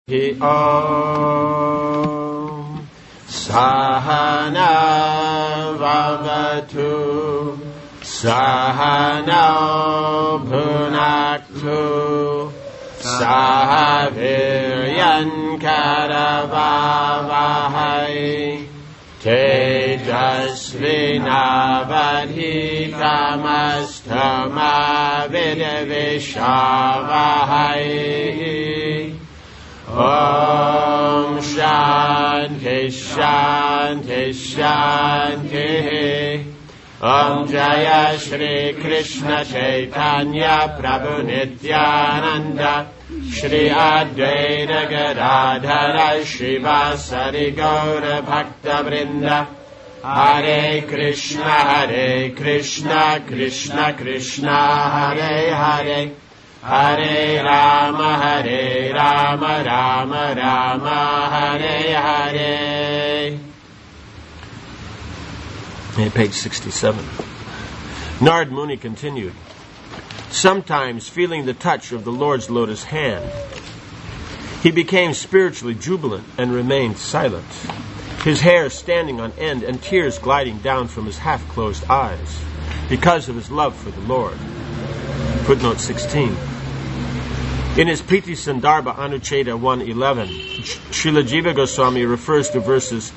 Om Sahana Vavatu Sahana Bhunaktu Sahaviryan Karavavahai Tejasvinavadhitamastama Vidavishavahai Om Shanti Shanti Shanti Om Jaya Shri Krishna Chaitanya Prabhu Nityananda Shri Advaita Gadadhara Shivasari Gaura Bhakta Vrinda Hare Krishna Krishna Krishna Hare Hare Hare Rama Rama Rama Hare Hare. Page 67. Narad Muni continued, sometimes feeling the touch of the Lord's lotus hand, he became spiritually jubilant and remained silent, his hair standing on end and tears gliding down from his half-closed eyes because of his love for the Lord. Footnote 16. In his Priti Sandarbha Anucheda 111, Srila Jiva Goswami refers to verses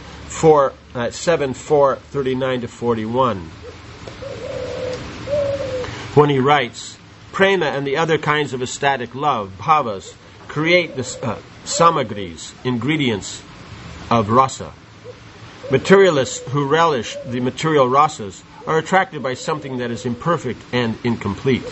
7:4:39 to 41, when he writes, Prema and the other kinds of ecstatic love, bhavas, create the samagris, ingredients of rasa. Materialists who relish the material rasas are attracted by something that is imperfect and incomplete.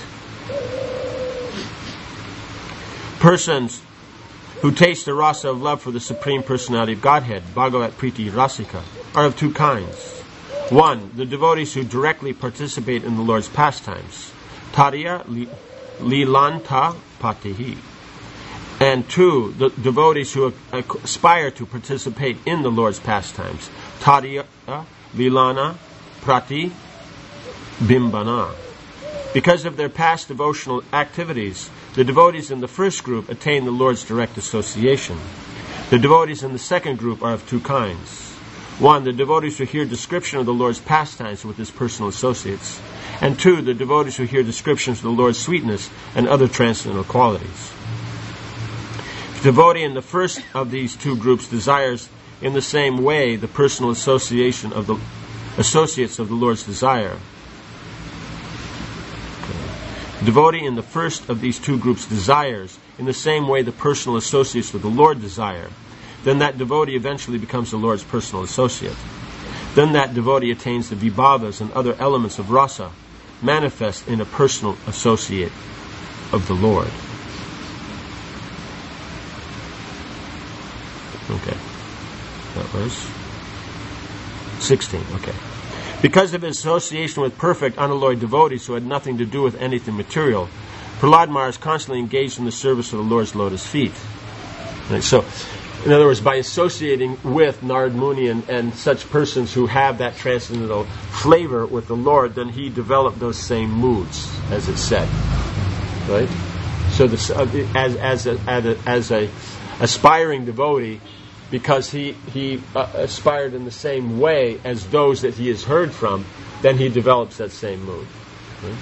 Persons who taste the rasa of love for the Supreme Personality of Godhead, Bhagavat Priti Rasika, are of two kinds. One, the devotees who directly participate in the Lord's pastimes, Tadya Lilanta Patihi. And two, the devotees who aspire to participate in the Lord's pastimes, Tadya Lilana Prati Bimbana. Because of their past devotional activities, the devotees in the first group attain the Lord's direct association. The devotees in the second group are of two kinds. One, the devotees who hear description of the Lord's pastimes with his personal associates. And two, the devotees who hear descriptions of the Lord's sweetness and other transcendental qualities. The devotee in the first of these two groups desires in the same way the personal association of the associates of the Lord's desire. The devotee in the first of these two groups desires in the same way the personal associates of the Lord desire. Then that devotee eventually becomes the Lord's personal associate. Then that devotee attains the vibhavas and other elements of rasa, manifest in a personal associate of the Lord. Okay. That was 16. Okay. Because of his association with perfect, unalloyed devotees who had nothing to do with anything material, Prahlad Maharaj constantly engaged in the service of the Lord's lotus feet. Right, so, in other words, by associating with Narad Muni and such persons who have that transcendental flavor with the Lord, then he developed those same moods, as it said. Right? So, as a aspiring devotee, because he aspired in the same way as those that he has heard from, then he develops that same mood. Right?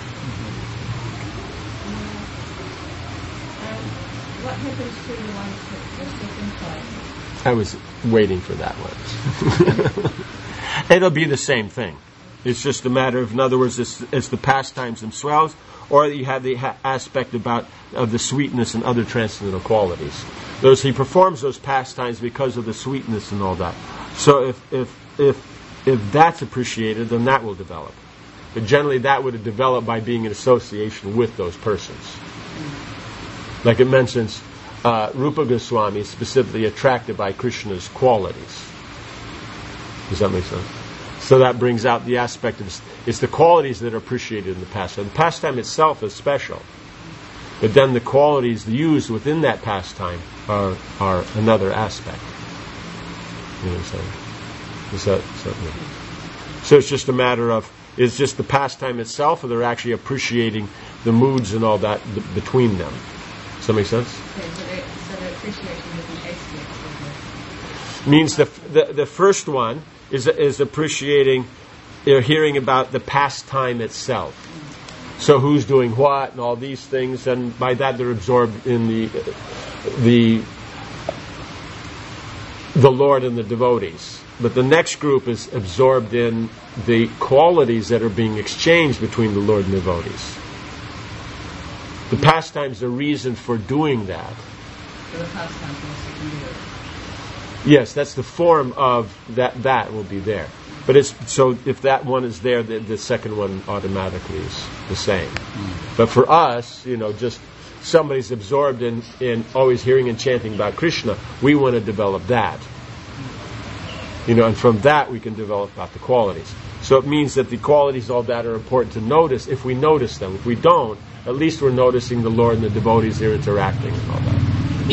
What happens to the ones that just I was waiting for that one. It'll be the same thing. It's just a matter of, in other words, it's the pastimes themselves, or you have the aspect of the sweetness and other transcendental qualities. He performs those pastimes because of the sweetness and all that. So if that's appreciated, then that will develop. But generally, that would have developed by being in association with those persons. Like it mentions, Rupa Goswami is specifically attracted by Krishna's qualities. Does that make sense? So that brings out the aspect of it's the qualities that are appreciated in the pastime. The pastime itself is special, but then the qualities used within that pastime are another aspect. You know what I'm saying? So it's just a matter of, is just the pastime itself, or they're actually appreciating the moods and all that between them. Does that make sense? Okay, so appreciation different aspects? Means the first one is appreciating, hearing about the pastime itself. So who's doing what and all these things, and by that they're absorbed in the Lord and the devotees. But the next group is absorbed in the qualities that are being exchanged between the Lord and the devotees. The pastime's a reason for doing that. So the pastime is Yes, that's the form of that will be there. But it's so if that one is there, the second one automatically is the same. But for us, just somebody's absorbed in always hearing and chanting about Krishna, we want to develop that. And from that we can develop about the qualities. So it means that the qualities, all that, are important to notice if we notice them. If we don't, at least we're noticing the Lord and the devotees, they're interacting and all that.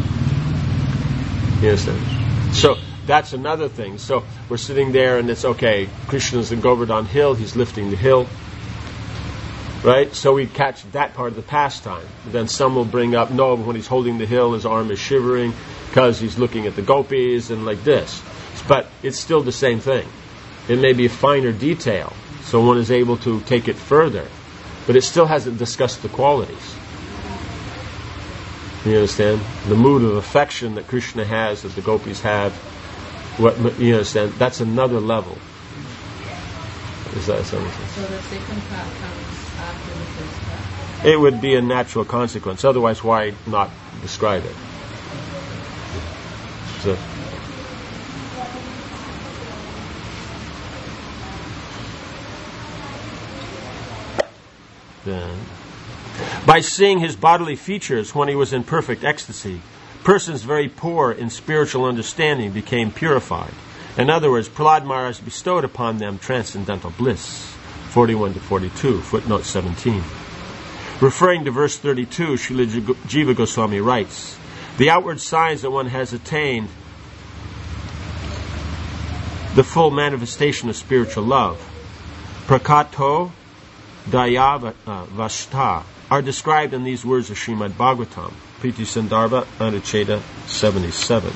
You understand? So that's another thing. So we're sitting there and it's okay, Krishna's in Govardhan Hill, he's lifting the hill. Right? So we catch that part of the pastime. Then some will bring up, no, when he's holding the hill, his arm is shivering because he's looking at the gopis and like this. But it's still the same thing. It may be a finer detail, so one is able to take it further. But it still hasn't discussed the qualities. You understand? The mood of affection that Krishna has, that the gopis have, you understand? That's another level. Is that something? So the second part comes after the first part? It would be a natural consequence. Otherwise, why not describe it? So, then, by seeing his bodily features when he was in perfect ecstasy, persons very poor in spiritual understanding became purified. In other words, Prahlad Maharaj bestowed upon them transcendental bliss. 41 to 42, footnote 17. Referring to verse 32, Srila Jiva Goswami writes, the outward signs that one has attained the full manifestation of spiritual love, prakato daya vashta, are described in these words of Srimad Bhagavatam, Priti Sandarbha, Anucheda 77.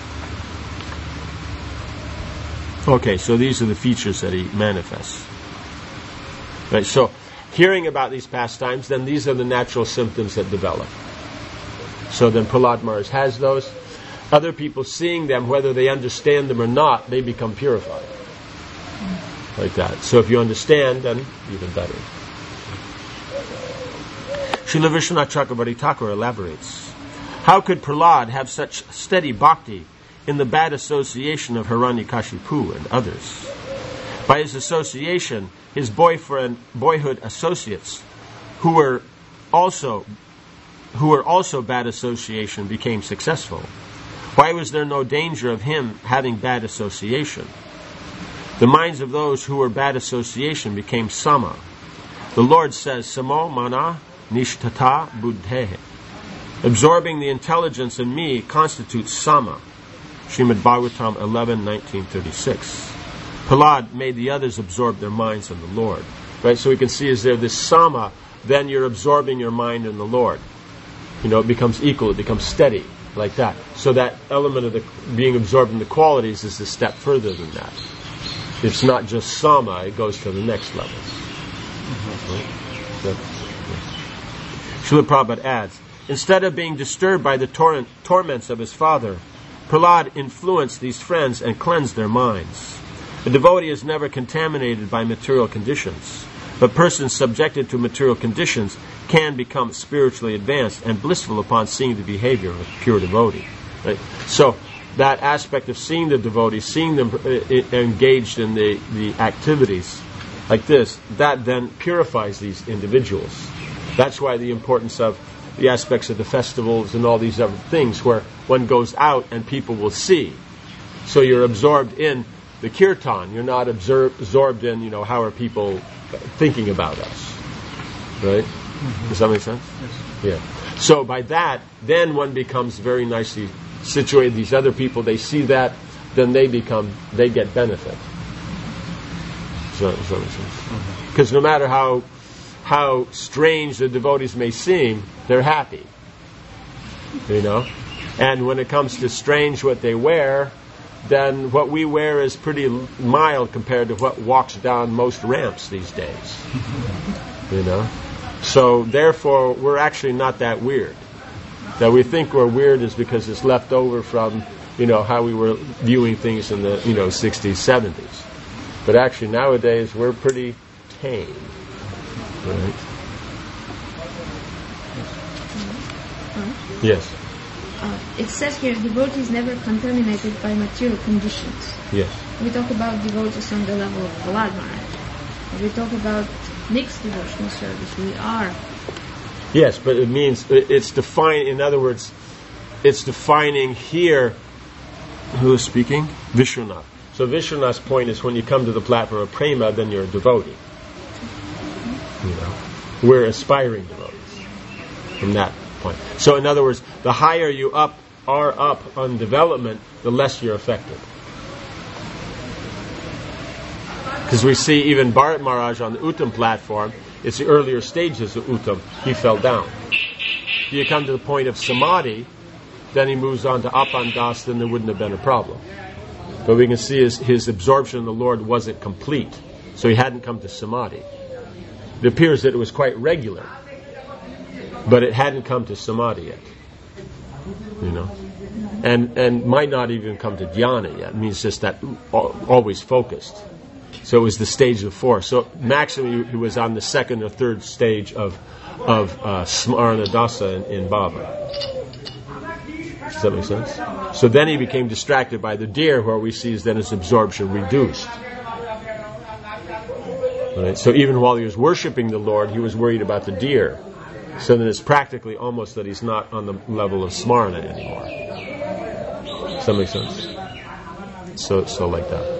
Okay, so these are the features that he manifests. Right, so hearing about these pastimes, then these are the natural symptoms that develop. So then Prahlad Maharaj has those. Other people seeing them, whether they understand them or not, they become purified. Like that. So if you understand, then even better. Srila Vishwanath Chakravarti Thakur elaborates, how could Prahlad have such steady bhakti in the bad association of Hiranyakashipu and others? By his association, his boyhood associates, who were also bad association, became successful. Why was there no danger of him having bad association? The minds of those who were bad association became sama. The Lord says, Samo mana nishtata buddhehe. Absorbing the intelligence in me constitutes sama. Srimad Bhagavatam 11:1936. Prahlad made the others absorb their minds in the Lord. Right? So we can see, is there this sama, then you're absorbing your mind in the Lord. It becomes equal, it becomes steady, like that. So that element of the being absorbed in the qualities is a step further than that. It's not just sama, it goes to the next level. Srila Prabhupada adds, instead of being disturbed by the torments of his father, Prahlad influenced these friends and cleansed their minds. A devotee is never contaminated by material conditions, but persons subjected to material conditions can become spiritually advanced and blissful upon seeing the behavior of a pure devotee. Right? So that aspect of seeing the devotees, seeing them engaged in the activities like this, that then purifies these individuals. That's why the importance of the aspects of the festivals and all these other things where one goes out and people will see. So you're absorbed in the kirtan. You're not absorbed in, how are people thinking about us. Right? Mm-hmm. Does that make sense? Yes. Yeah. So by that, then one becomes very nicely situated. These other people, they see that, then they get benefit. Does that make sense? Because no matter how strange the devotees may seem, they're happy. And when it comes to strange what they wear, then what we wear is pretty mild compared to what walks down most ramps these days. So therefore, we're actually not that weird. That we think we're weird is because it's left over from, how we were viewing things in the, 60s, 70s. But actually nowadays, we're pretty tame. Right? Yes. It says here, devotee is never contaminated by material conditions. Yes. We talk about devotees on the level of Prahlad Maharaj. We talk about mixed devotional service. We are. Yes, but it means it's defined. In other words, it's defining here. Who is speaking? Vishwanath. So Vishwanath's point is when you come to the platform of prema, then you're a devotee. We're aspiring devotees from that point. So in other words, the higher you are up on development, the less you're affected. Because we see even Bharat Maharaj on the Uttam platform, it's the earlier stages of Uttam, he fell down. If you come to the point of Samadhi, then he moves on to Apandas, then there wouldn't have been a problem. But we can see his absorption in the Lord wasn't complete, so he hadn't come to Samadhi. It appears that it was quite regular, but it hadn't come to Samadhi yet. And might not even come to Dhyana yet. It means just that always focused. So it was the stage of 4. So maximum he was on the second or third stage of Smarana Dasa in Bhava. Does that make sense? So then he became distracted by the deer, where we see then his absorption reduced. Right? So even while he was worshipping the Lord, he was worried about the deer. So then it's practically almost that he's not on the level of Smarana anymore. Does that make sense? So like that.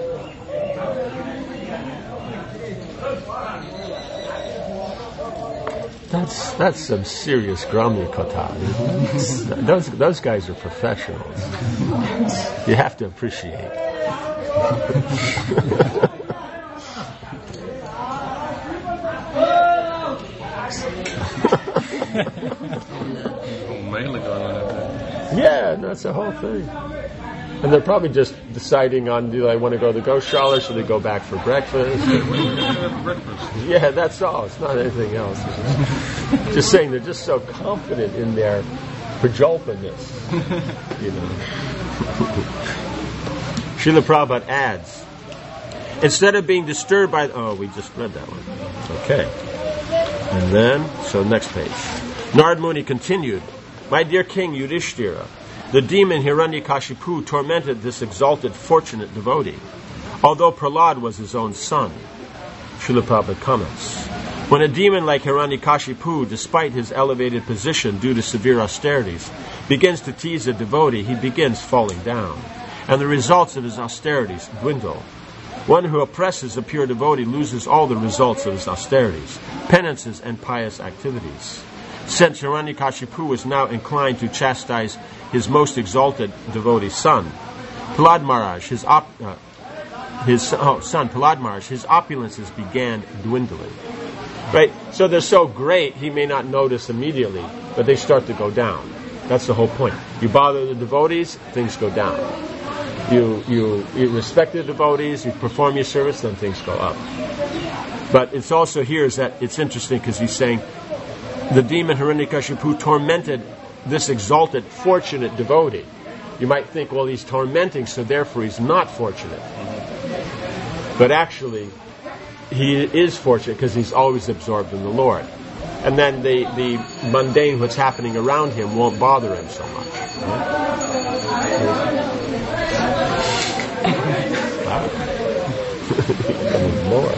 That's some serious Gramya Katha. Those guys are professionals. You have to appreciate. Yeah, that's the whole thing. And they're probably just deciding on, do I want to go to the Goshala, should they go back for breakfast? Yeah, that's all. It's not anything else. Just saying they're just so confident in their prajalpaness. Srila Prabhupada adds, instead of being disturbed by... we just read that one. Okay. And then, so next page. Narad Muni continued, my dear King Yudhishthira, the demon Hiranyakashipu tormented this exalted, fortunate devotee, although Prahlad was his own son. Srila Prabhupada comments, when a demon like Hiranyakashipu, despite his elevated position due to severe austerities, begins to tease a devotee, he begins falling down, and the results of his austerities dwindle. One who oppresses a pure devotee loses all the results of his austerities, penances, and pious activities. Since Hiranyakashipu was now inclined to chastise his most exalted devotee's son, Prahlad Maharaj, his son Prahlad Maharaj, his opulences began dwindling. Right? So they're so great, he may not notice immediately, but they start to go down. That's the whole point. You bother the devotees, things go down. You respect the devotees, you perform your service, then things go up. But it's also here is that it's interesting because he's saying the demon Hiranyakashipu tormented this exalted, fortunate devotee. You might think, well, he's tormenting, so therefore he's not fortunate. But actually, he is fortunate because he's always absorbed in the Lord. And then the mundane, what's happening around him, won't bother him so much. More.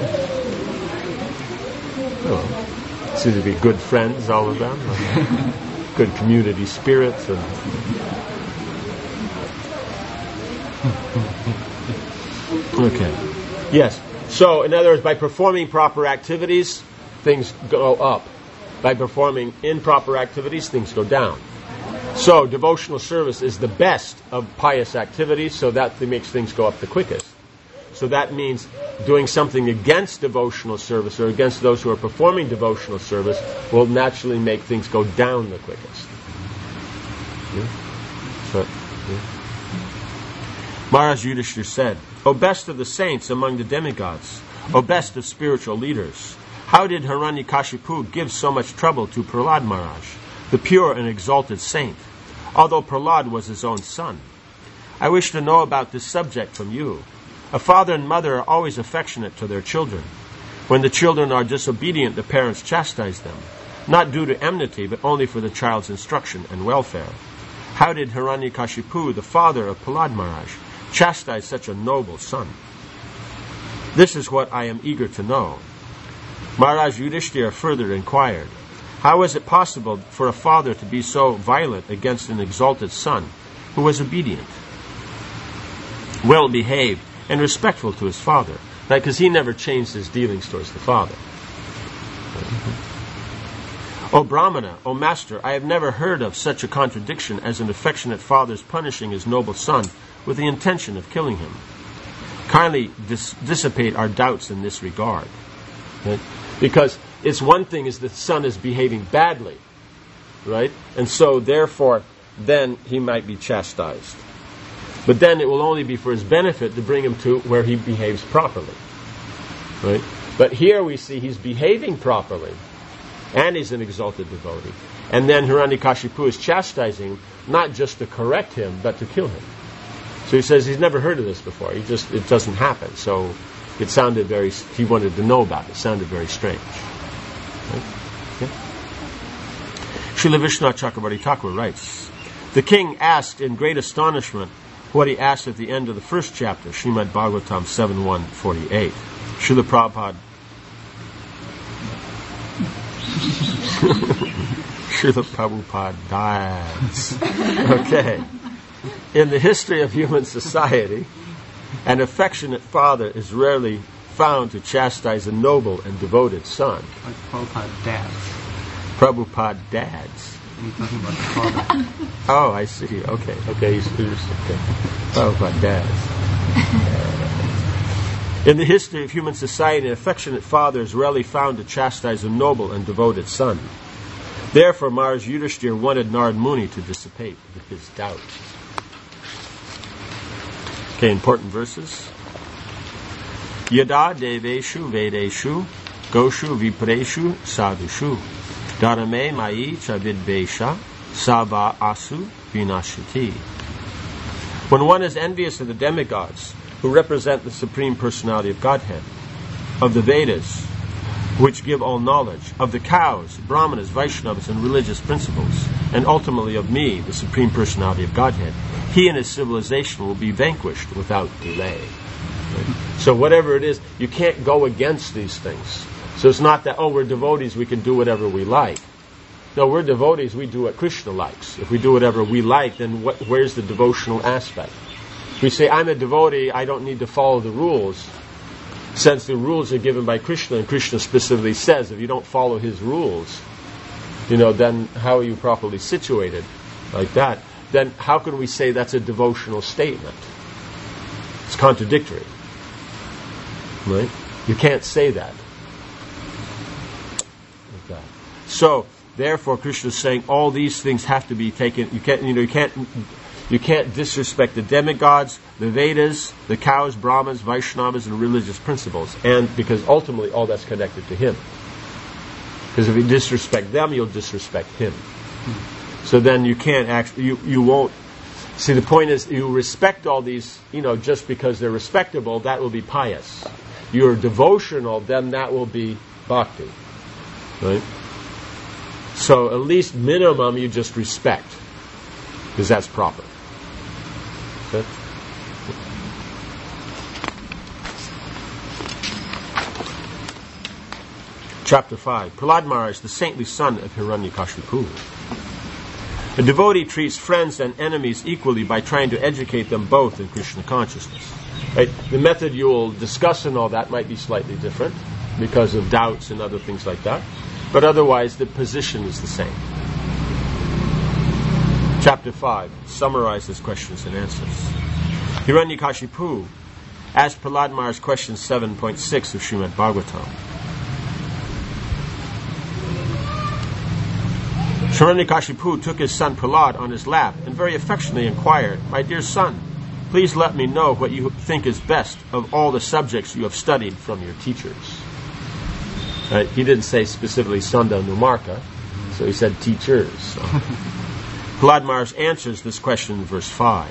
Oh. Seem to be good friends, all of them. Good community spirits. And okay. Yes. So, in other words, by performing proper activities, things go up. By performing improper activities, things go down. So, devotional service is the best of pious activities, so that makes things go up the quickest. So that means doing something against devotional service or against those who are performing devotional service will naturally make things go down the quickest. Yeah? Maharaj Yudhishthira said, O best of the saints among the demigods, O best of spiritual leaders, how did Hiranyakashipu give so much trouble to Prahlad Maharaj, the pure and exalted saint, although Prahlad was his own son? I wish to know about this subject from you. A father and mother are always affectionate to their children. When the children are disobedient, the parents chastise them, not due to enmity, but only for the child's instruction and welfare. How did Hiranyakashipu, the father of Prahlad Maharaj, chastise such a noble son? This is what I am eager to know. Maharaj Yudhishthira further inquired, how is it possible for a father to be so violent against an exalted son who was obedient, well-behaved, and respectful to his father? Because he never changed his dealings towards the father. O Brahmana, O Master, I have never heard of such a contradiction as an affectionate father's punishing his noble son with the intention of killing him. Kindly dissipate our doubts in this regard. Right? Because it's one thing is the son is behaving badly, right? And so therefore, then he might be chastised. But then it will only be for his benefit to bring him to where he behaves properly, right? But here we see he's behaving properly, and he's an exalted devotee. And then Hiranyakashipu is chastising not just to correct him, but to kill him. So he says he's never heard of this before. It doesn't happen. So it sounded he wanted to know about it. It sounded very strange. Right? Okay. Srila Vishwanath Chakravarti Thakur writes, the king asked in great astonishment what he asked at the end of the first chapter, Srimad Bhagavatam 7.1.48. Srila Prabhupada Srila Prabhupada dies. Okay. In the history of human society, an affectionate father is rarely found to chastise a noble and devoted son. Like Prabhupada dads. Prabhupada dads. You're talking about the father. Oh, I see. Okay. Prabhupada dads. In the history of human society, an affectionate father is rarely found to chastise a noble and devoted son. Therefore, Maharaj Yudhishthira wanted Narad Muni to dissipate his doubt. Okay, important verses. Yada deveshu vedeshu goshu vipreshu sadhushu dharame mai chavidvesha sabha asu vinashati. When one is envious of the demigods who represent the Supreme Personality of Godhead, of the Vedas, which give all knowledge, of the cows, Brahmanas, Vaishnavas, and religious principles, and ultimately of me, the Supreme Personality of Godhead, he and his civilization will be vanquished without delay. Right? So whatever it is, you can't go against these things. So it's not that, we're devotees, we can do whatever we like. No, we're devotees, we do what Krishna likes. If we do whatever we like, then where's the devotional aspect? If we say, I'm a devotee, I don't need to follow the rules, since the rules are given by Krishna, and Krishna specifically says, if you don't follow his rules, then how are you properly situated like that? Then how can we say that's a devotional statement? It's contradictory. Right? You can't say that. Like that. So, therefore, Krishna is saying all these things have to be taken. You can't disrespect the demigods, the Vedas, the cows, Brahmanas, Vaishnavas, and religious principles. And because ultimately all that's connected to him. Because if you disrespect them, you'll disrespect him. So then you can't actually, you won't. See, the point is, you respect all these, just because they're respectable, that will be pious. You're devotional, then that will be bhakti. Right? So at least minimum you just respect. Because that's proper. Okay? Chapter 5. Prahlad Maharaj, the saintly son of Hiranyakashipu. A devotee treats friends and enemies equally by trying to educate them both in Krishna consciousness. Right? The method you will discuss and all that might be slightly different because of doubts and other things like that. But otherwise, the position is the same. Chapter 5 summarizes questions and answers. Hiranyakashipu asked Prahlad Maharaj question 7.6 of Srimad Bhagavatam. Hiranyakashipu took his son Prahlad on his lap and very affectionately inquired, "My dear son, please let me know what you think is best of all the subjects you have studied from your teachers." He didn't say specifically Sunda Numarka, so he said teachers. So. Prahlad Maharaj answers this question in verse 5.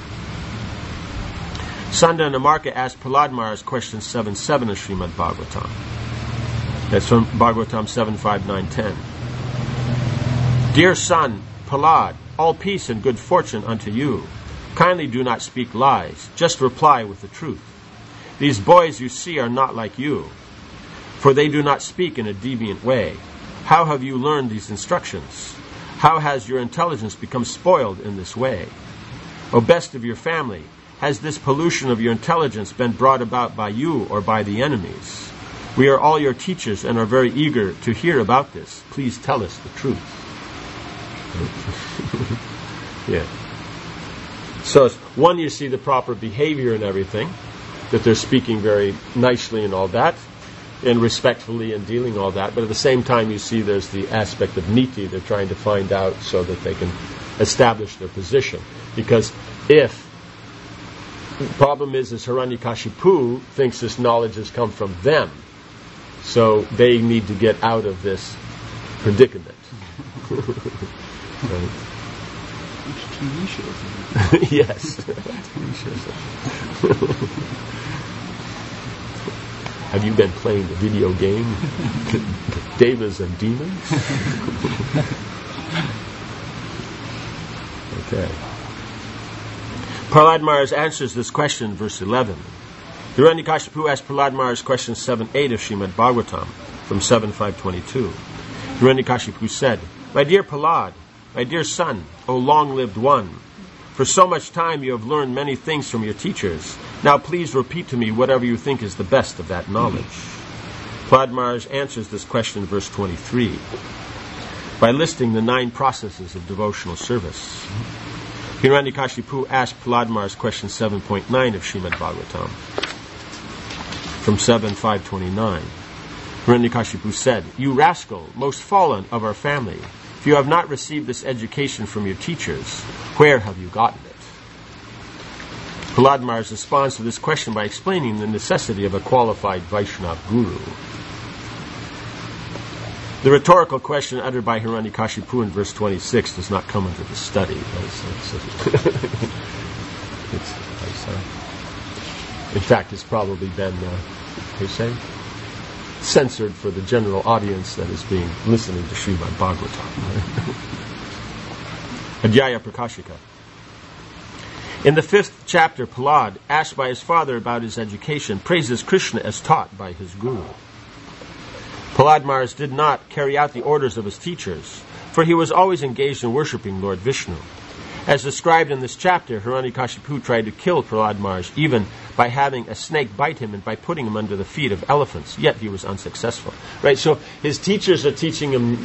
Sunda Numarka asked Prahlad Maharaj question 7.7 of Srimad Bhagavatam. That's from Bhagavatam 7.5.9.10. "Dear son, Prahlad, all peace and good fortune unto you. Kindly do not speak lies, just reply with the truth. These boys you see are not like you, for they do not speak in a deviant way. How have you learned these instructions? How has your intelligence become spoiled in this way? O best of your family, has this pollution of your intelligence been brought about by you or by the enemies? We are all your teachers and are very eager to hear about this. Please tell us the truth." Yeah. So, one, you see the proper behavior and everything, that they're speaking very nicely and all that, and respectfully and dealing all that, but at the same time you see there's the aspect of niti. They're trying to find out so that they can establish their position. Because the problem is Hiranyakashipu thinks this knowledge has come from them, so they need to get out of this predicament. Right. TV shows. Yes. Have you been playing the video game Devas and Demons? Okay. Prahlad Maharaj answers this question in verse 11. Hiranyakashipu asked Prahlad Maharaj question 7.8 of Srimad Bhagavatam from 7.5.22. Hiranyakashipu said, "My dear Prahlad, my dear son, O long-lived one, for so much time you have learned many things from your teachers. Now please repeat to me whatever you think is the best of that knowledge." Prahlad Maharaj answers this question in verse 23 by listing the 9 processes of devotional service. Hiranyakashipu asked Prahlad Maharaj question 7.9 of Srimad Bhagavatam from 7.5.29. Hiranyakashipu said, "You rascal, most fallen of our family, if you have not received this education from your teachers, where have you gotten it?" Prahlad Maharaj responds to this question by explaining the necessity of a qualified Vaishnava guru. The rhetorical question uttered by Hiranyakashipu in verse 26 does not come into the study. In fact, it's probably been, censored for the general audience that is listening to Srimad Bhagavatam. Adhyaya Prakashika. In the 5th chapter, Prahlad, asked by his father about his education, praises Krishna as taught by his guru. Prahlad Maharaj did not carry out the orders of his teachers, for he was always engaged in worshipping Lord Vishnu. As described in this chapter, Hiranyakashipu tried to kill Prahlad Maharaj even by having a snake bite him and by putting him under the feet of elephants, yet he was unsuccessful. Right, so his teachers are teaching him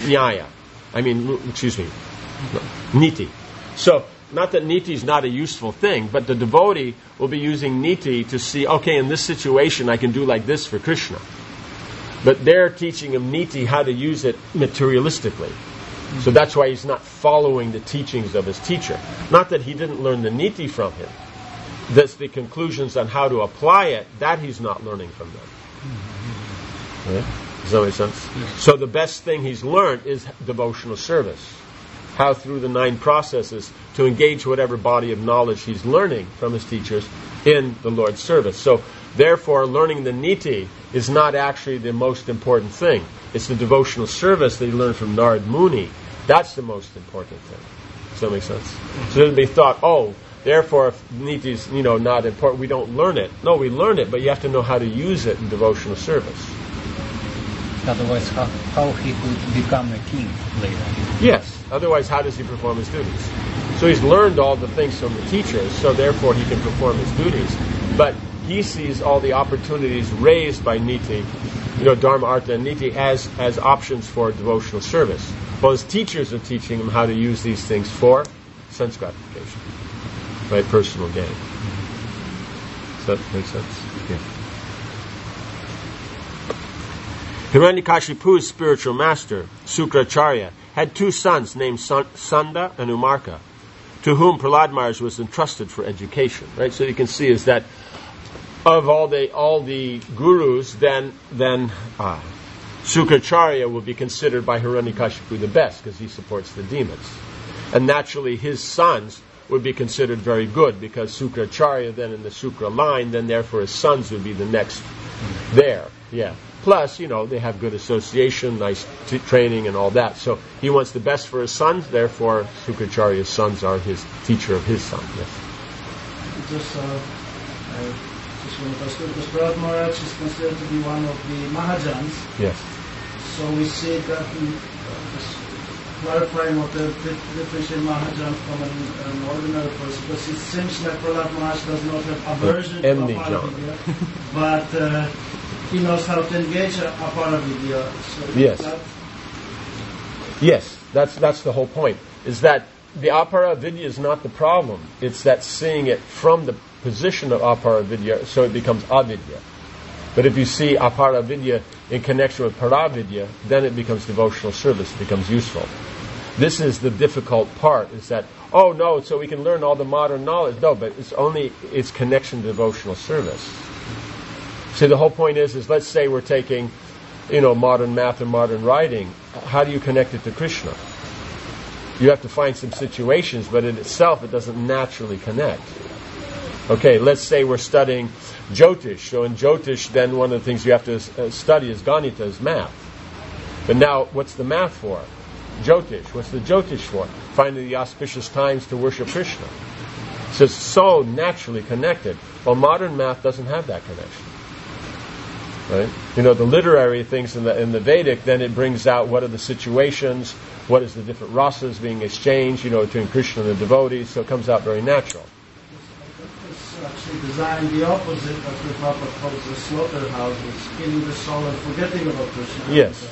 niti. So, not that niti is not a useful thing, but the devotee will be using niti to see, okay, in this situation I can do like this for Krishna. But they're teaching him niti, how to use it materialistically. So that's why he's not following the teachings of his teacher. Not that he didn't learn the niti from him. That's the conclusions on how to apply it, that he's not learning from them. Right? Does that make sense? So the best thing he's learned is devotional service. How through the 9 processes to engage whatever body of knowledge he's learning from his teachers in the Lord's service. So therefore, learning the niti is not actually the most important thing. It's the devotional service that he learned from Narad Muni. That's the most important thing. Does that make sense? So it would be thought, therefore, if niti is not important, we don't learn it. No, we learn it, but you have to know how to use it in devotional service. Otherwise, how he could become a king later? Yes. Otherwise, how does he perform his duties? So he's learned all the things from the teachers, so therefore he can perform his duties. But he sees all the opportunities raised by niti, dharma, artha, and niti as options for devotional service. Well, his teachers are teaching him how to use these things for sense gratification, right? Personal gain. Does that make sense? Yeah. Hiranyakashipu's spiritual master, Sukracharya, had two sons named Sanda and Umarka, to whom Prahlad Maharaj was entrusted for education. Right, so you can see is that of all the gurus, then Sukracharya will be considered by Hiranyakashipu the best because he supports the demons, and naturally his sons would be considered very good because Sukracharya then in the Sukra line, then therefore his sons would be the next there. Yeah. Plus, they have good association, nice training and all that. So he wants the best for his sons, therefore Sukracharya's sons are his teacher of his son. Yes. Just want to ask you, because Prahlad Maharaj is considered to be one of the Mahajans. Yes. So we see that clarifying what the differentiate Mahajan from an ordinary person, because it seems like Prahlad Maharaj does not have aversion to Apara-vidya, but he knows how to engage Apara-vidya. So yes. Yes, that's the whole point, is that the Apara-vidya is not the problem. It's that seeing it from the position of Apara-vidya, so it becomes avidya. But if you see Apara-vidya in connection with Para-vidya, then it becomes devotional service, it becomes useful. This is the difficult part, is that, so we can learn all the modern knowledge. No, but it's connection to devotional service. See, the whole point is let's say we're taking, modern math or modern writing. How do you connect it to Krishna? You have to find some situations, but in itself it doesn't naturally connect. Okay, let's say we're studying Jyotish. So in Jyotish, then one of the things you have to study is Ganita, is math. But now, what's the math for? Jyotish. What's the Jyotish for? Finding the auspicious times to worship Krishna. So it's so naturally connected. Well, modern math doesn't have that connection. Right? The literary things in the Vedic, then it brings out what are the situations, what is the different rasas being exchanged, between Krishna and the devotees, so it comes out very natural. Actually designed the opposite of what Papa calls the slaughterhouses, killing the soul and forgetting about Krishna. Yes.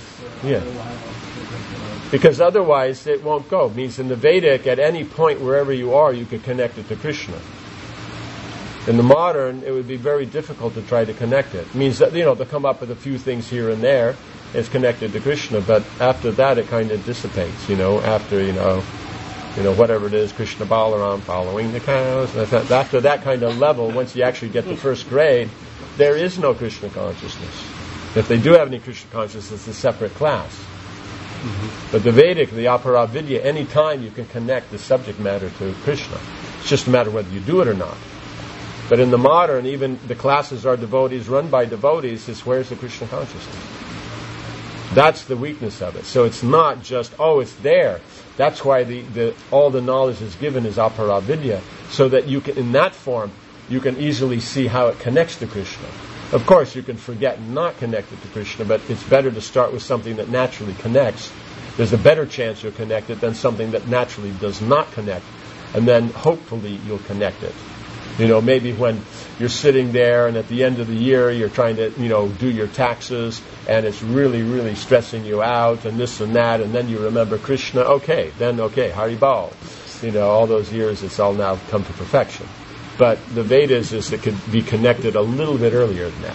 Because otherwise it won't go. It means in the Vedic, at any point wherever you are, you could connect it to Krishna. In the modern, it would be very difficult to try to connect it. It means that, they'll come up with a few things here and there, it's connected to Krishna, but after that it kind of dissipates, after, whatever it is, Krishna Balaram following the cows. After that kind of level, once you actually get the first grade, there is no Krishna consciousness. If they do have any Krishna consciousness, it's a separate class. Mm-hmm. But the Vedic, the Apara-vidya, any time you can connect the subject matter to Krishna. It's just a matter whether you do it or not. But in the modern, even the classes are devotees, run by devotees, is where's the Krishna consciousness? That's the weakness of it. So it's not just, it's there. That's why all the knowledge is given is Apara-vidya, so that you can, in that form, you can easily see how it connects to Krishna. Of course, you can forget and not connect it to Krishna, but it's better to start with something that naturally connects. There's a better chance you'll connect it than something that naturally does not connect, and then hopefully you'll connect it. Maybe when you're sitting there and at the end of the year you're trying to, do your taxes and it's really, really stressing you out and this and that, and then you remember Krishna, Haribol. All those years it's all now come to perfection. But the Vedas is it could be connected a little bit earlier than that.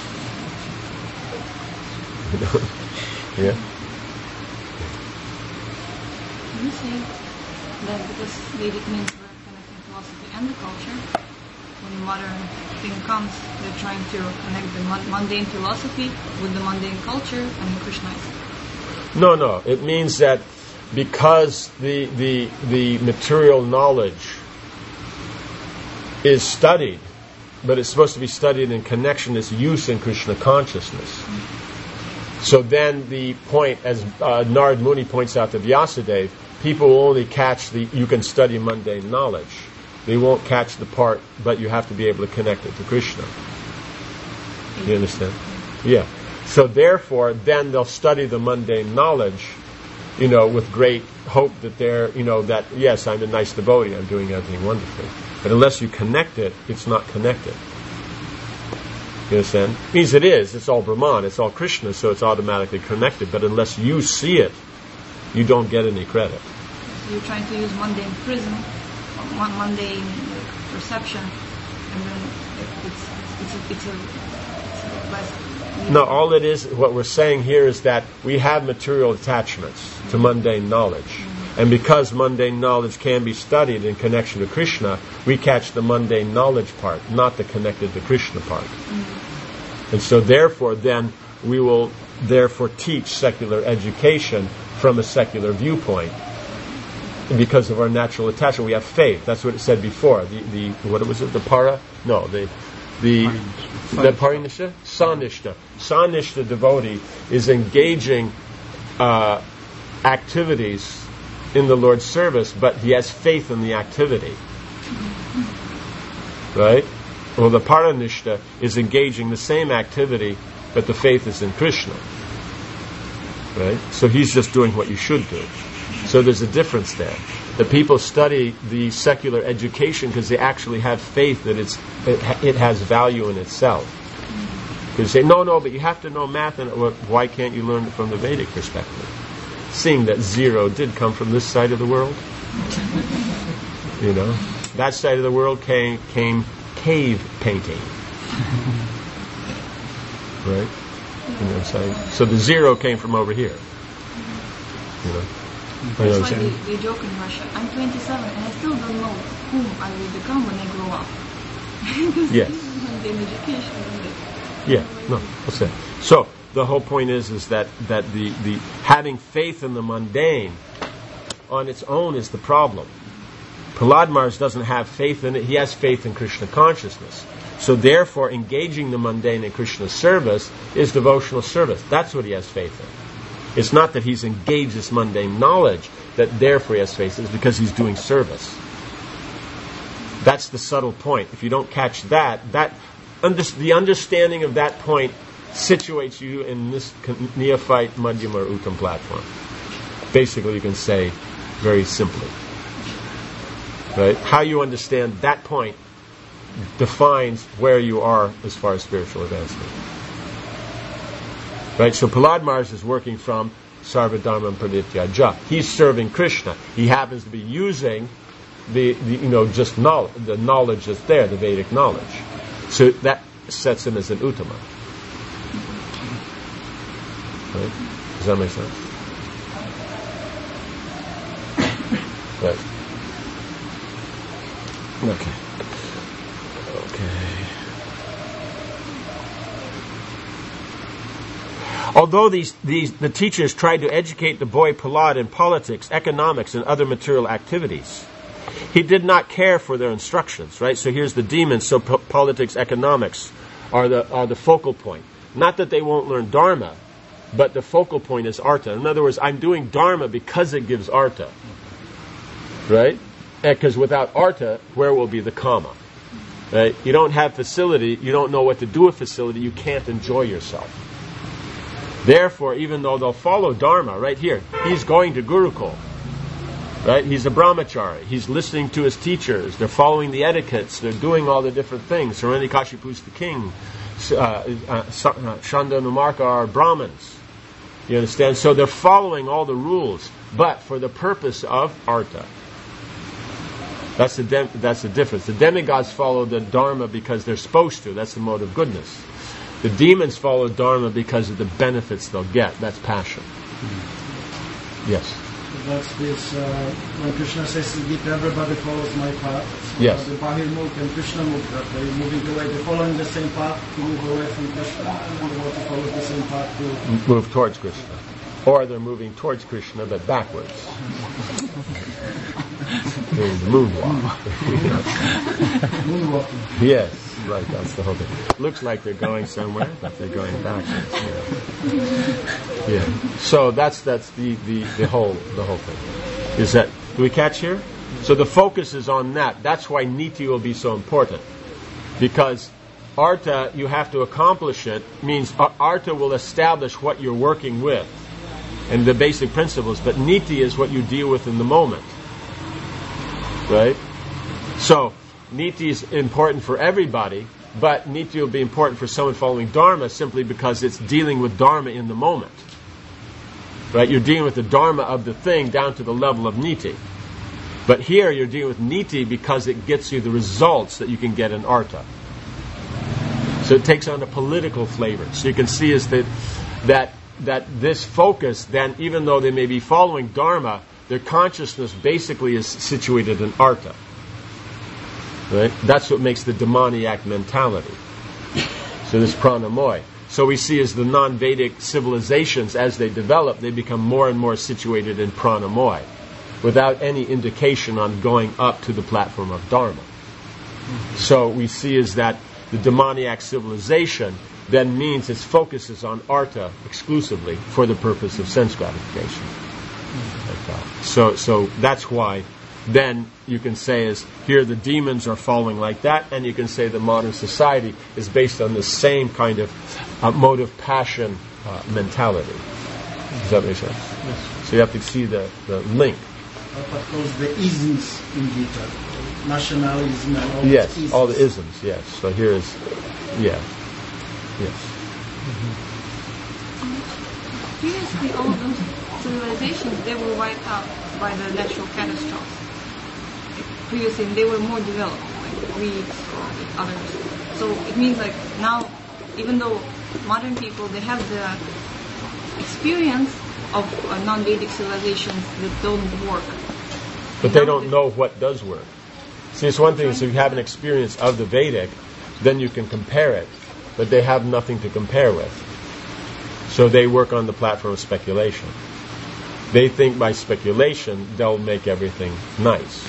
Yeah? You say that because Vedic means we're connecting philosophy and the culture, when the modern thing comes, they're trying to connect the mundane philosophy with the mundane culture and Krishnaism. No. It means that because the material knowledge is studied, but it's supposed to be studied in connection, its use in Krishna consciousness. Mm-hmm. So then the point, as Narad Muni points out to Vyasadeva, people will only catch you can study mundane knowledge. They won't catch the part, but you have to be able to connect it to Krishna. You understand? Yeah. So therefore, then they'll study the mundane knowledge, with great hope that they're, that, yes, I'm a nice devotee, I'm doing everything wonderfully. But unless you connect it, it's not connected. You understand? It means it's all Brahman, it's all Krishna, so it's automatically connected. But unless you see it, you don't get any credit. So you're trying to use mundane prism, mundane perception, and then it's a less No, all it is, what we're saying here is that we have material attachments to mundane knowledge. And because mundane knowledge can be studied in connection to Krishna, we catch the mundane knowledge part, not the connected to Krishna part. And so therefore then we will therefore teach secular education from a secular viewpoint. And because of our natural attachment, we have faith. That's what it said before. The what was it? The para? No, the parinishta? Sanishta. Sanishta devotee is engaging activities in the Lord's service, but he has faith in the activity. Right? Well, the paranishta is engaging the same activity, but the faith is in Krishna. Right? So he's just doing what you should do. So there's a difference there. The people study the secular education because they actually have faith that it has value in itself. Because they say, no, but you have to know math, and well, why can't you learn it from the Vedic perspective? Seeing that zero did come from this side of the world. You know, that side of the world came cave painting. Right? You know what I'm saying? So the zero came from over here. You know? That's why they joke in Russia. I'm 27 and I still don't know whom I will become when I grow up. Yes. Education. Yeah. No. What's that? So the whole point is that the having faith in the mundane on its own is the problem. Prahlad Maharaj doesn't have faith in it. He has faith in Krishna consciousness. So therefore, engaging the mundane in Krishna's service is devotional service. That's what he has faith in. It's not that he's engaged this mundane knowledge that therefore he has faith. It's because he's doing service. That's the subtle point. If you don't catch that the understanding of that point situates you in this neophyte, madhyam, or uttam platform. Basically, you can say very simply. Right? How you understand that point defines where you are as far as spiritual advancement. Right? So Prahlad Maharaj is working from Sarva Dharma Pradityaja. He's serving Krishna. He happens to be using the knowledge, the knowledge that's there, the Vedic knowledge. So that sets him as an uttama. Right? Does that make sense? Right. Okay. Although the teachers tried to educate the boy Prahlad in politics, economics, and other material activities, he did not care for their instructions. Right. So here's the demons. So politics, economics are the focal point. Not that they won't learn dharma, but the focal point is artha. In other words, I'm doing dharma because it gives artha. Right. Because without artha, where will be the kama? Right? You don't have facility. You don't know what to do with facility. You can't enjoy yourself. Therefore, even though they'll follow Dharma, right here, he's going to Gurukul. Right? He's a brahmachari. He's listening to his teachers. They're following the etiquettes. They're doing all the different things. Hiranyakashipu's the king. Shanda and Umarka are Brahmins. You understand? So they're following all the rules, but for the purpose of artha. That's the difference. The demigods follow the Dharma because they're supposed to. That's the mode of goodness. The demons follow Dharma because of the benefits they'll get. That's passion. Yes. That's this, when Krishna says in Gita, everybody follows my path. So yes. The Bahirmukh and Krishna Mukh, they're moving away. They're following the same path to move away from Krishna, and the one to follow the same path to move towards Krishna. Or they're moving towards Krishna, but backwards. Doing the moonwalk. moonwalking. Yes, right, that's the whole thing. Looks like they're going somewhere, but they're going backwards. Yeah. So that's the whole thing. Is that, do we catch here? So the focus is on that. That's why niti will be so important. Because artha, you have to accomplish it, means artha will establish what you're working with and the basic principles, but niti is what you deal with in the moment. Right? So, niti is important for everybody, but niti will be important for someone following dharma simply because it's dealing with dharma in the moment. Right? You're dealing with the dharma of the thing down to the level of niti. But here you're dealing with niti because it gets you the results that you can get in artha. So it takes on a political flavor. So you can see is that this focus, then, even though they may be following Dharma, their consciousness basically is situated in Artha. Right? That's what makes the demoniac mentality. So this pranamoy. So we see as the non-Vedic civilizations, as they develop, they become more and more situated in pranamoy, without any indication on going up to the platform of Dharma. So we see is that the demoniac civilization then means its focus is on Artha exclusively for the purpose of sense gratification. Like that. So that's why then you can say is here the demons are following like that, and you can say the modern society is based on the same kind of motive passion mentality. Does that make sense? Yes. So you have to see the link. Of course, the isms in Gita, nationalism and all yes, the isms. All the isms, yes. So here is, yes. Previously, all those civilizations, they were wiped out by the natural catastrophes. Previously, they were more developed, like Greeks or others. So it means like now, even though modern people, they have the experience of non-Vedic civilizations that don't work. But they don't know what does work. See, it's one thing is if you have an experience of the Vedic, then you can compare it, but they have nothing to compare with. So they work on the platform of speculation. They think by speculation they'll make everything nice.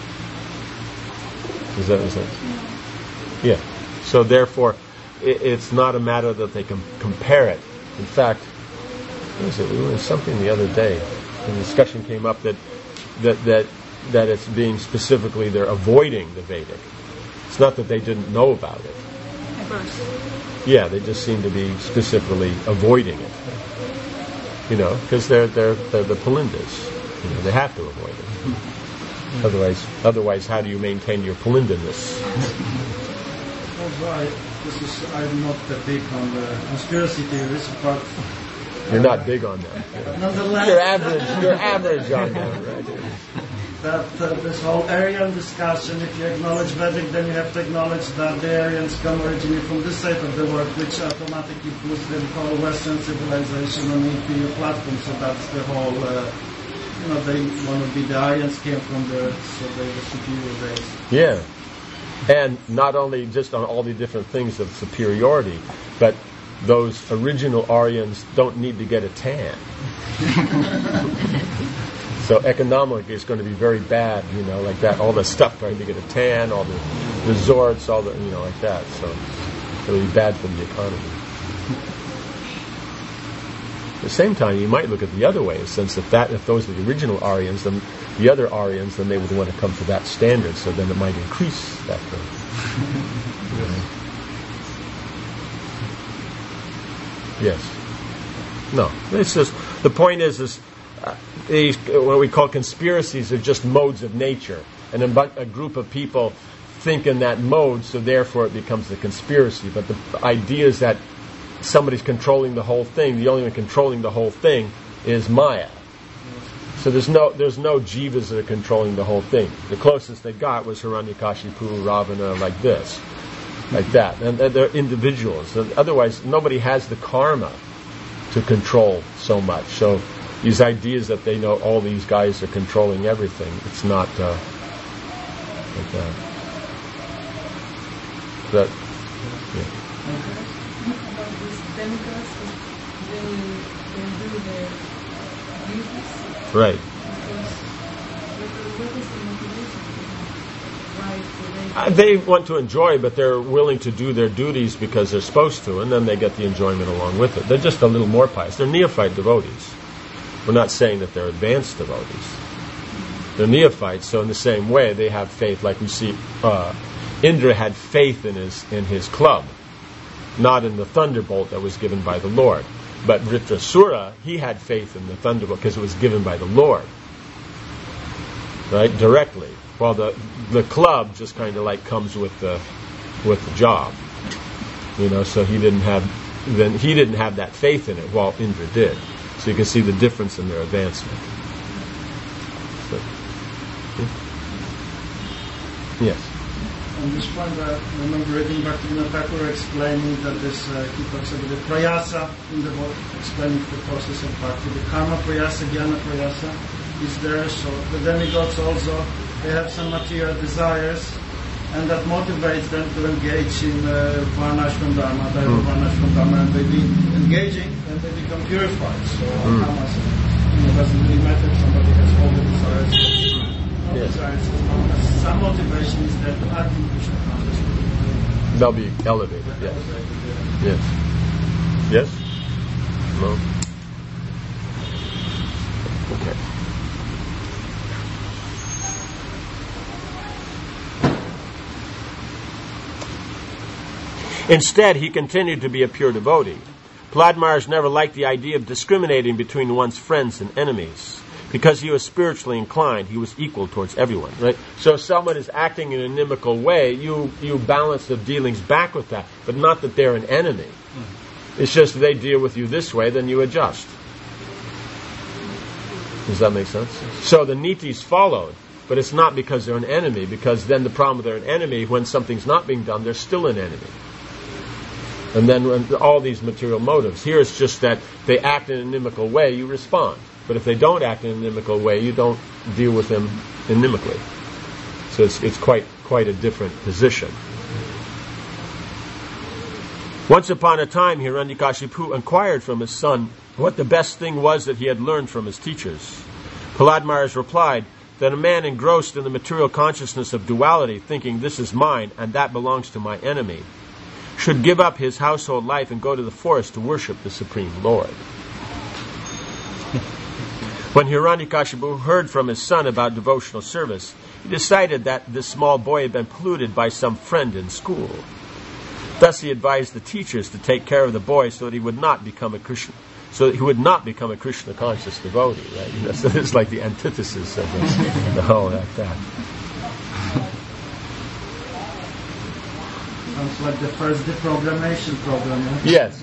Does that make sense? Yeah. So therefore, it's not a matter that they can compare it. In fact, there was something the other day. The discussion came up that it's being specifically they're avoiding the Vedic. It's not that they didn't know about it. Yeah, they just seem to be specifically avoiding it. You know, because they're the Palindas. You know, they have to avoid it. Otherwise, how do you maintain your Palindanness? Right. I'm not that big on the conspiracy theories, but you're not big on them. Nonetheless, you're average on them, right? That this whole Aryan discussion, if you acknowledge Vedic, then you have to acknowledge that the Aryans come originally from this side of the world, which automatically puts the whole Western civilization on the platform. So that's the whole, one of the Aryans came from the Earth, so they were superior race. Yeah. And not only just on all the different things of superiority, but those original Aryans don't need to get a tan. So economically it's going to be very bad, like that. All the stuff trying to get a tan, all the resorts, all the, like that. So it'll be bad for the economy. At the same time, you might look at the other way, in the sense that if those are the original Aryans, then the other Aryans, then they would want to come to that standard, so then it might increase that thing. Yes. No. It's just, the point is these, what we call conspiracies, are just modes of nature. And a group of people think in that mode, so therefore it becomes a conspiracy. But the idea is that somebody's controlling the whole thing. The only one controlling the whole thing is Maya. So there's no jivas that are controlling the whole thing. The closest they got was Hiranyakashipu, Ravana, like this, like that. And they're individuals. And otherwise, nobody has the karma to control so much. So these ideas that they know all these guys are controlling everything, it's not like that. That, yeah. About these demigods, they do their duties. Right. What is the motivation? Why do They want to enjoy, but they're willing to do their duties because they're supposed to, and then they get the enjoyment along with it. They're just a little more pious. They're neophyte devotees. We're not saying that they're advanced devotees. They're neophytes, so in the same way, they have faith. Like we see, Indra had faith in his club, not in the thunderbolt that was given by the Lord. But Vritrasura, he had faith in the thunderbolt because it was given by the Lord, right, directly. While the club just kind of like comes with the job, So he didn't have that faith in it, while Indra did. So you can see the difference in their advancement. So, yes. On this point, I remember reading Bhaktivinoda Thakur explaining that this, he talks about the prayasa in the book, explaining the process of bhakti. The karma prayasa, jnana prayasa is there. So the demigods also, they have some material desires, and that motivates them to engage in varnashram dharma, varnashram dharma, and they be engaging, and they become purified. So karmas, it doesn't really matter if somebody has all the desires. Yes. Some motivation is there to act in Krishna consciousness. They'll be elevated, yes. Yes. Yes? No? Okay. Instead, he continued to be a pure devotee. Prahlad Maharaj never liked the idea of discriminating between one's friends and enemies. Because he was spiritually inclined, he was equal towards everyone, right? So if someone is acting in an inimical way, you balance the dealings back with that, but not that they're an enemy. It's just they deal with you this way, then you adjust. Does that make sense? So the nitis followed, but it's not because they're an enemy, because then the problem with they're an enemy, when something's not being done, they're still an enemy. And then when all these material motives. Here it's just that they act in an inimical way, you respond. But if they don't act in an inimical way, you don't deal with them inimically. So it's quite a different position. Once upon a time, Hiranyakashipu inquired from his son what the best thing was that he had learned from his teachers. Prahlad Maharaj replied that a man engrossed in the material consciousness of duality, thinking this is mine and that belongs to my enemy, should give up his household life and go to the forest to worship the Supreme Lord. When Hiranyakashipu heard from his son about devotional service, he decided that this small boy had been polluted by some friend in school. Thus he advised the teachers to take care of the boy so that he would not become a Krishna conscious devotee, right? You know, so it's like the antithesis of the whole like that. Sounds like the first deprogrammation program. Eh? Yes.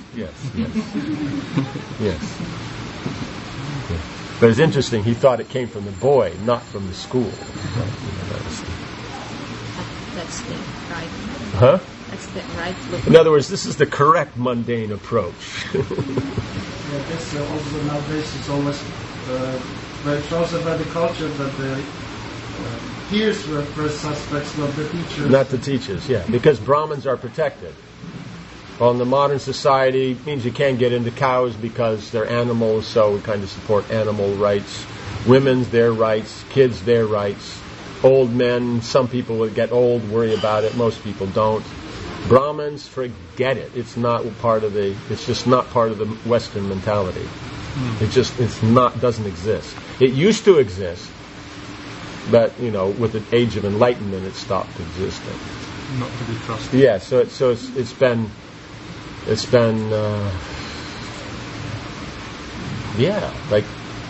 But it's interesting, he thought it came from the boy, not from the school. That's the right. Huh? That's the right look. In other words, this is the correct mundane approach. This also nowadays is always very close about the culture that the peers were first suspects, not the teachers. Not the teachers, yeah. Because Brahmins are protected. Well, in the modern society, it means you can't get into cows because they're animals, so we kind of support animal rights. Women's, their rights. Kids, their rights. Old men, some people would get old, worry about it. Most people don't. Brahmins, forget it. It's just not part of the Western mentality. Doesn't exist. It used to exist, but, with the age of enlightenment, it stopped existing. Not to be trusted. Yeah, so it's been like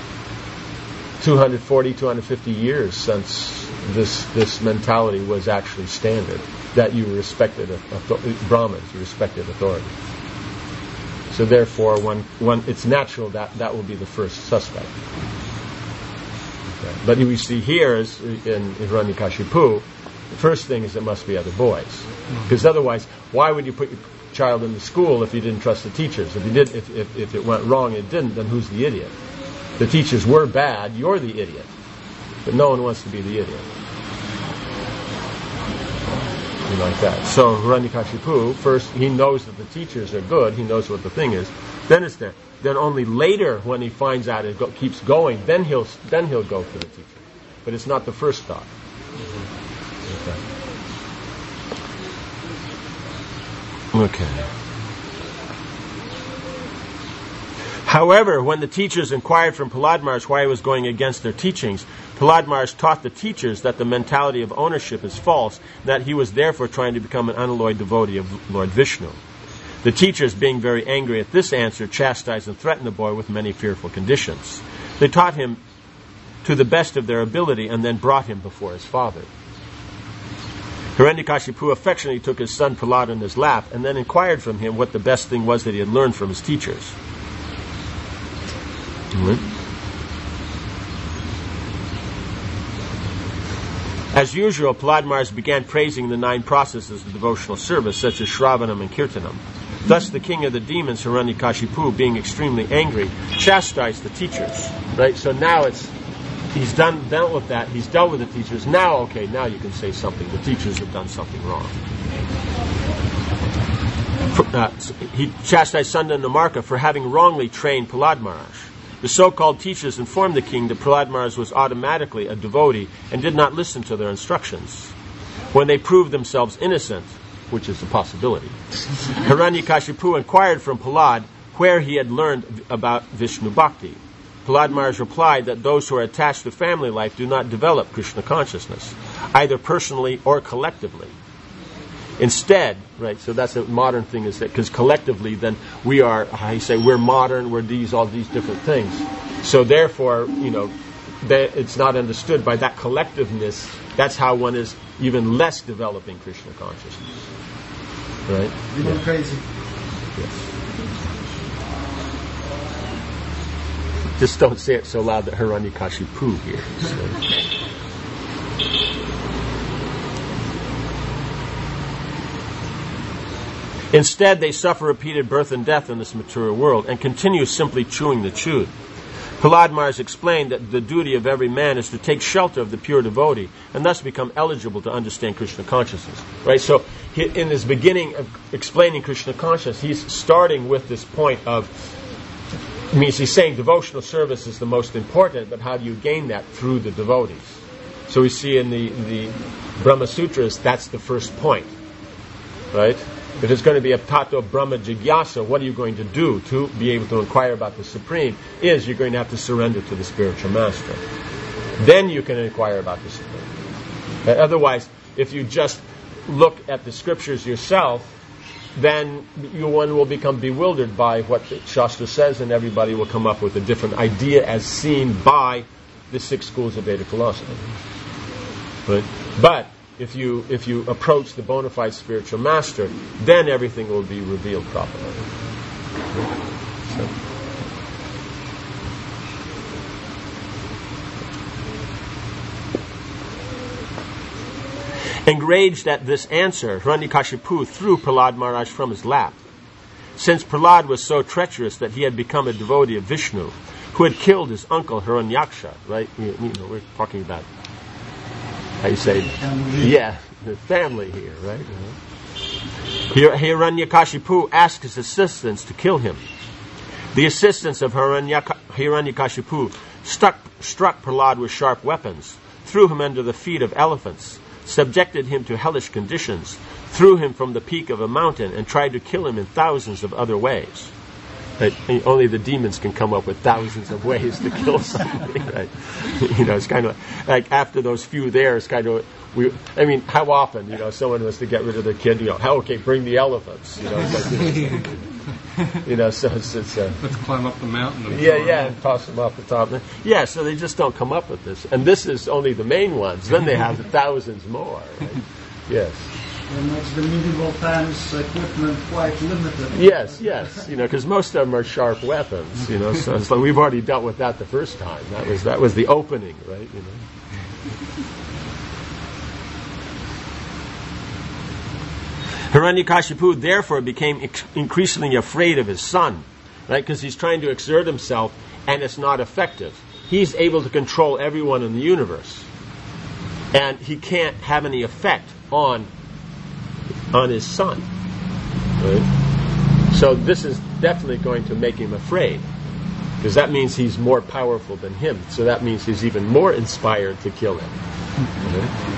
250 years since this mentality was actually standard, that you respected Brahmins, you respected authority. So therefore, when it's natural that will be the first suspect. Okay. But we see here is in Hiranyakashipu, the first thing is it must be other boys, because otherwise, why would you put your child in the school if you didn't trust the teachers? If it went wrong and it didn't, then who's the idiot? The teachers were bad, you're the idiot. But no one wants to be the idiot. Like that. So Hiranyakashipu, first he knows that the teachers are good, he knows what the thing is, then it's there. Then only later, when he finds out it keeps going, then he'll go for the teacher. But it's not the first thought. Okay. However, when the teachers inquired from Prahlad Maharaj why he was going against their teachings, Prahlad Maharaj taught the teachers that the mentality of ownership is false, that he was therefore trying to become an unalloyed devotee of Lord Vishnu. The teachers, being very angry at this answer, chastised and threatened the boy with many fearful conditions. They taught him to the best of their ability and then brought him before his father. Hiranyakashipu affectionately took his son Prahlad in his lap and then inquired from him what the best thing was that he had learned from his teachers. As usual, Prahlad Maharaj began praising the 9 processes of devotional service, such as Shravanam and Kirtanam. Thus, the king of the demons, Hiranyakashipu, being extremely angry, chastised the teachers. Right? So now he's dealt with that. He's dealt with the teachers. Now you can say something. The teachers have done something wrong. He chastised Sunda and Namarka for having wrongly trained Prahlad Maharaj. The so-called teachers informed the king that Prahlad Maharaj was automatically a devotee and did not listen to their instructions. When they proved themselves innocent, which is a possibility, Hiranyakashipu inquired from Prahlad where he had learned about Vishnu Bhakti. Prahlad Maharaj replied that those who are attached to family life do not develop Krishna consciousness, either personally or collectively. Instead, right, so that's a modern thing, is that because collectively then we are, we're modern, we're all these different things. So therefore, that it's not understood by that collectiveness. That's how one is even less developing Krishna consciousness. Right? You go crazy. Yes. Just don't say it so loud that Hiranyakashipu hears. Instead, they suffer repeated birth and death in this material world and continue simply chewing the chewed. Prahlad Maharaj explained that the duty of every man is to take shelter of the pure devotee and thus become eligible to understand Krishna consciousness. Right? So, in his beginning of explaining Krishna consciousness, he's starting with this point of, he's saying devotional service is the most important, but how do you gain that? Through the devotees. So we see in the Brahma Sutras, that's the first point. Right? If it's going to be a tato Brahma Jigyasa, what are you going to do to be able to inquire about the Supreme? You're going to have to surrender to the spiritual master. Then you can inquire about the Supreme. Otherwise, if you just look at the scriptures yourself, then one will become bewildered by what the Shastra says, and everybody will come up with a different idea as seen by the 6 schools of Vedic philosophy. Right? But if you approach the bona fide spiritual master, then everything will be revealed properly. So. Enraged at this answer, Hiranyakashipu threw Prahlad Maharaj from his lap. Since Prahlad was so treacherous that he had become a devotee of Vishnu, who had killed his uncle Hiranyaksha, right? We're talking about, how you say, the family here, right? Hiranyakashipu asked his assistants to kill him. The assistants of Hiranyakashipu struck Prahlad with sharp weapons, threw him under the feet of elephants, subjected him to hellish conditions, threw him from the peak of a mountain, and tried to kill him in thousands of other ways. Right? Only the demons can come up with thousands of ways to kill somebody. Right? It's kind of like after those few there, it's kind of how often someone was to get rid of their kid? Bring the elephants. So it's let's climb up the mountain. And toss them off the top. Yeah, so they just don't come up with this, and this is only the main ones. Then they have thousands more. Right? Yes. And makes the medieval times equipment quite limited. Yes, because most of them are sharp weapons. So it's like we've already dealt with that the first time. That was the opening, right? Hiranyakashipu therefore became increasingly afraid of his son, right? Because he's trying to exert himself, and it's not effective. He's able to control everyone in the universe, and he can't have any effect on his son. Right? So this is definitely going to make him afraid, because that means he's more powerful than him. So that means he's even more inspired to kill him. Right?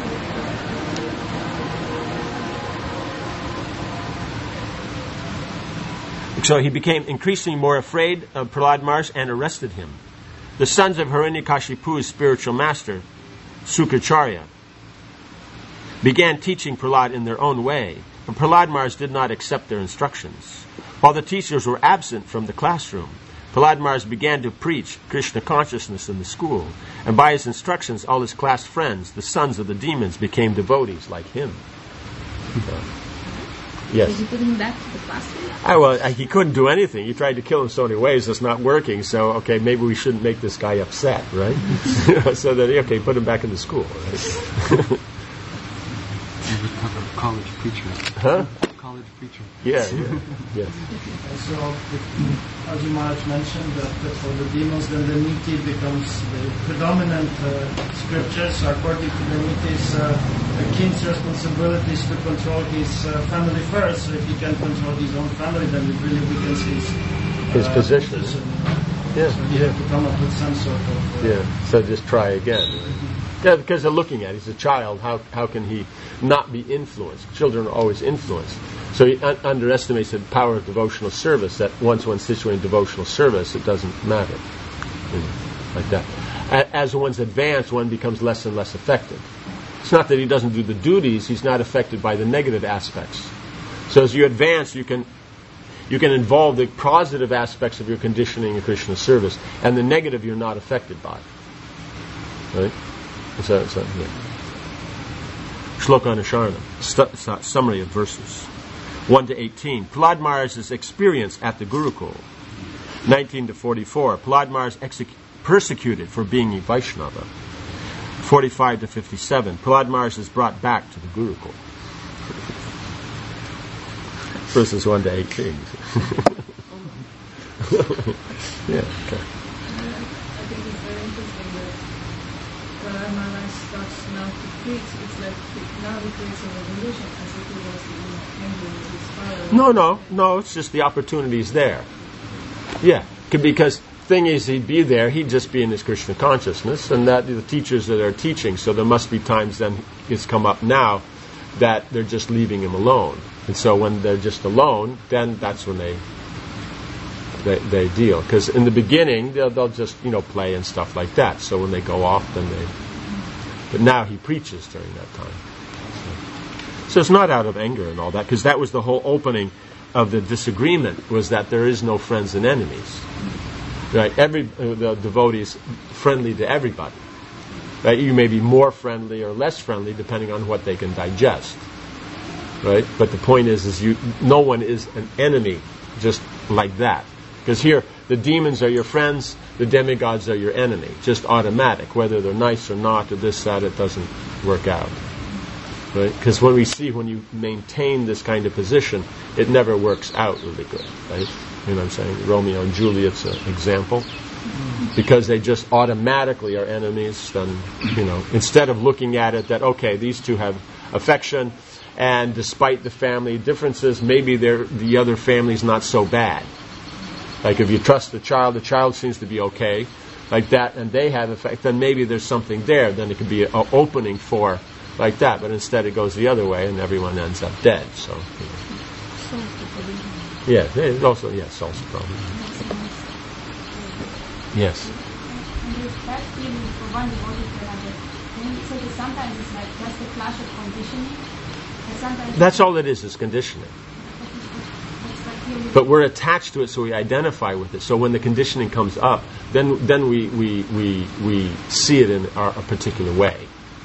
So he became increasingly more afraid of Prahlad Maharaj and arrested him. The sons of Hiranyakashipu's spiritual master, Sukracharya, began teaching Prahlad in their own way, but Prahlad Maharaj did not accept their instructions. While the teachers were absent from the classroom, Prahlad Maharaj began to preach Krishna consciousness in the school, and by his instructions, all his class friends, the sons of the demons, became devotees like him. Yes. Did you put him back to the classroom? He couldn't do anything. He tried to kill him so many ways. It's not working. So, okay, maybe we shouldn't make this guy upset, right? So that, okay, put him back in the school. Right? You would have a college preacher. Huh? College preacher. Yes. So, as you might have mentioned, that for the demons, then the niti becomes the predominant scripture. So, according to the nitis, a king's responsibility is to control his family first. So, if he can control his own family, then it really weakens his position. Yeah. So, you have to come up with some sort of. So just try again. Yeah, because they're looking at it. He's a child. How can he not be influenced? Children are always influenced. So he underestimates the power of devotional service, that once one's situated in devotional service, it doesn't matter. Like that. As one's advanced, one becomes less and less effective. It's not that he doesn't do the duties, he's not affected by the negative aspects. So as you advance, you can involve the positive aspects of your conditioning in Krishna service, and the negative you're not affected by. Right? So yeah. Shloka Anusharanam, summary of verses 1 to 18. Prahlad Maharaj's experience at the Gurukul. 19 to 44. Prahlad Maharaj persecuted for being a Vaishnava. 45 to 57. Prahlad Maharaj is brought back to the Gurukul. Verses 1 to 18. Yeah, okay. I think it's very interesting that Prahlad Maharaj starts now to preach. It's like now he creates a revolution as if he was angry with his father. No, it's just the opportunity is there. Yeah, because thing is, he'd be there, he'd just be in his Krishna consciousness, and that the teachers that are teaching, so there must be times then it's come up now that they're just leaving him alone. And so when they're just alone, then that's when they deal. Because in the beginning, they'll just, play and stuff like that. So when they go off, then they... But now he preaches during that time. So it's not out of anger and all that, because that was the whole opening of the disagreement, was that there is no friends and enemies. Right? The devotee is friendly to everybody. Right? You may be more friendly or less friendly depending on what they can digest. Right? But the point is no one is an enemy just like that. Because here, the demons are your friends, the demigods are your enemy. Just automatic. Whether they're nice or not, or this, that, it doesn't work out. Right? Because when you maintain this kind of position, it never works out really good. Right? You know what I'm saying? Romeo and Juliet's an example. Because they just automatically are enemies, then, instead of looking at it that, okay, these two have affection, and despite the family differences, maybe the other family's not so bad. Like if you trust the child seems to be okay, like that, and they have effect, then maybe there's something there, then it could be an opening for like that, but instead it goes the other way, and everyone ends up dead, so... Yeah, it's also, soul's a problem. Yes. And with that feeling for one devotee to another, so that sometimes it's like just a clash of conditioning, and sometimes... That's all it is conditioning. But we're attached to it, so we identify with it. So when the conditioning comes up, then we see it in a particular way.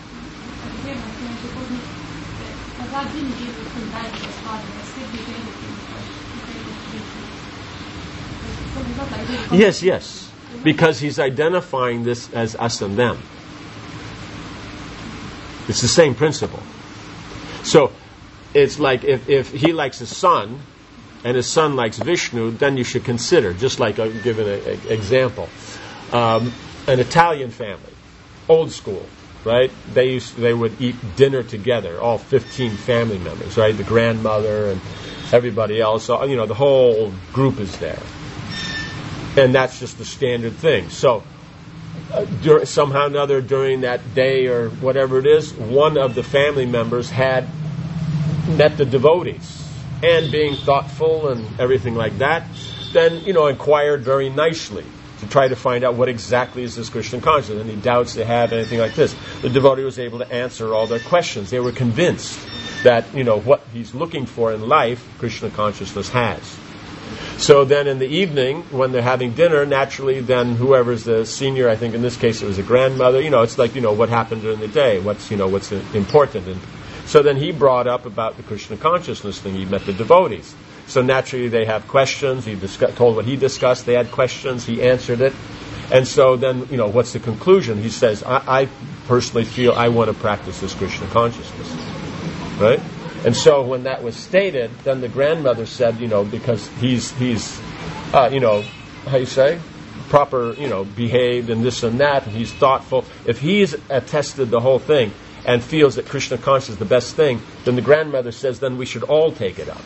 Yes. Because he's identifying this as us and them. It's the same principle. So it's like if he likes his son, and his son likes Vishnu, then you should consider, just like I'll give an example, an Italian family, old school, right? They would eat dinner together, all 15 family members, right? The grandmother and everybody else, the whole group is there. And that's just the standard thing. So somehow or another during that day or whatever it is, one of the family members had met the devotees. And being thoughtful and everything like that, then, inquired very nicely to try to find out what exactly is this Krishna consciousness, any doubts they have, anything like this. The devotee was able to answer all their questions. They were convinced that, what he's looking for in life, Krishna consciousness has. So then in the evening, when they're having dinner, naturally then whoever's the senior, I think in this case it was a grandmother, it's like, what happened during the day, what's important. And So then he brought up about the Krishna consciousness thing. He met the devotees. So naturally they have questions. He told what he discussed. They had questions. He answered it. And so then, what's the conclusion? He says, I personally feel I want to practice this Krishna consciousness. Right? And so when that was stated, then the grandmother said, because he's how you say? Proper, behaved and this and that, and he's thoughtful. If he's attested the whole thing and feels that Krishna consciousness is the best thing, then the grandmother says, then we should all take it up.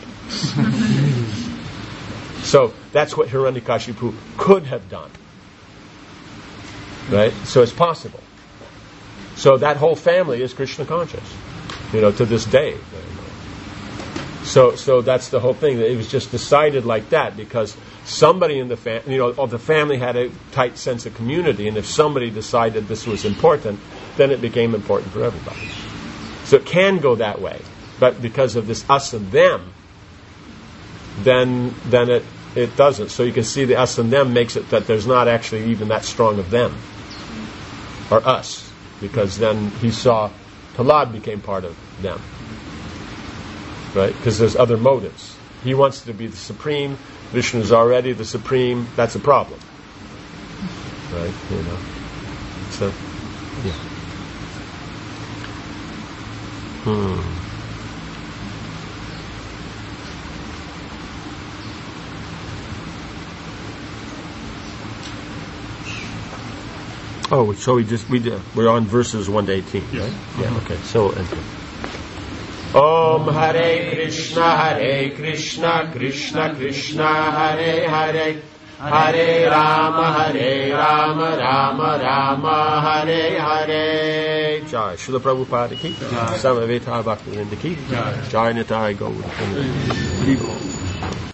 So that's what Hiranyakashipu could have done. Right? So it's possible. So that whole family is Krishna conscious, to this day. So that's the whole thing. It was just decided like that because somebody in the family, the family had a tight sense of community, and if somebody decided this was important, then it became important for everybody. So it can go that way, but because of this us and them, then it doesn't. So you can see the us and them makes it that there's not actually even that strong of them or us, because then he saw Prahlad became part of them. Right? Because there's other motives. He wants to be the supreme. Vishnu is already the supreme. That's a problem. Right? So, yeah. Oh, so we're on verses 1 to 18, right? Yeah, okay. So we'll enter. Om Hare Krishna, Krishna Krishna, Hare Hare, Hare Rama, Rama Rama, Hare Hare. Jai Srila Prabhupada ki, Samaveta Bhaktivinoda ki, Jai Nitai Gaur.